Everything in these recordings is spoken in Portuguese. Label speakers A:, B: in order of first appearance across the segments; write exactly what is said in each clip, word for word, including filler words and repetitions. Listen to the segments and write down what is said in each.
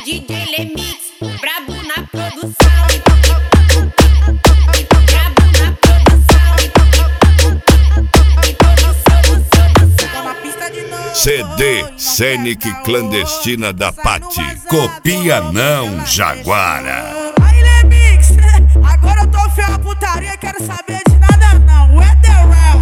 A: D J Lemix, brabo na produção. Brabo na produção.
B: Tô na pista de novo.
C: C D Scenic Clandestina da Pati. Copia não, Jaguara.
B: Aí, Lemix, agora eu tô feio a putaria, quero saber de nada não. Where the real?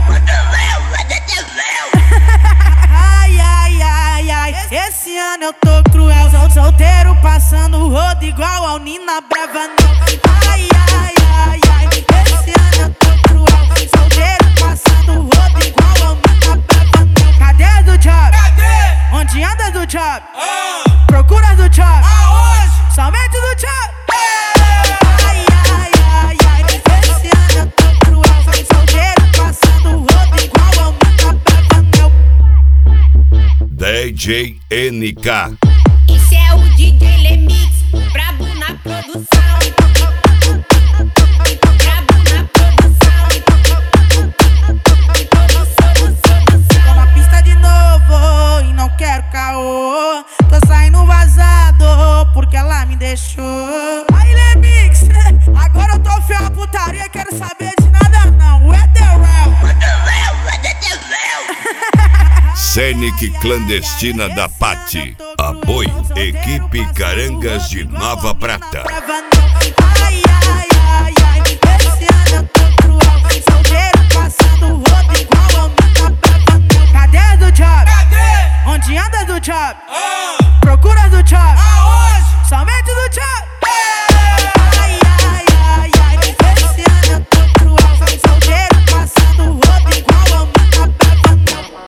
B: Ai, ai, ai, ai, esse ano eu tô cruel. Sou solteiro passando o rodo igual ao Nina Brava não. Ai, ai, ai, ai, esse ano eu tô cruel. Solteiro passando o rodo igual ao Nina Brava não. Cadê do job?
D: Cadê?
B: Onde anda do job?
D: Ah,
B: Procura do job?
D: aonde?
B: Somente do job? Ai, ai, ai, ai, esse ano eu tô cruel. Solteiro passando o rodo igual ao Nina Brava não.
C: D J N K.
A: Esse é o D J Lemix, brabo na produção. Brabo na produção.
B: Tô na pista de novo e não quero caô. Tô saindo vazado porque ela me deixou. Aí, Lemix, agora eu tô feio a putaria, quero saber de nada não. Where the real?
C: Scenic Clandestina da Pati. Apoio Equipe Carangas de Nova Prata.
B: Brava não.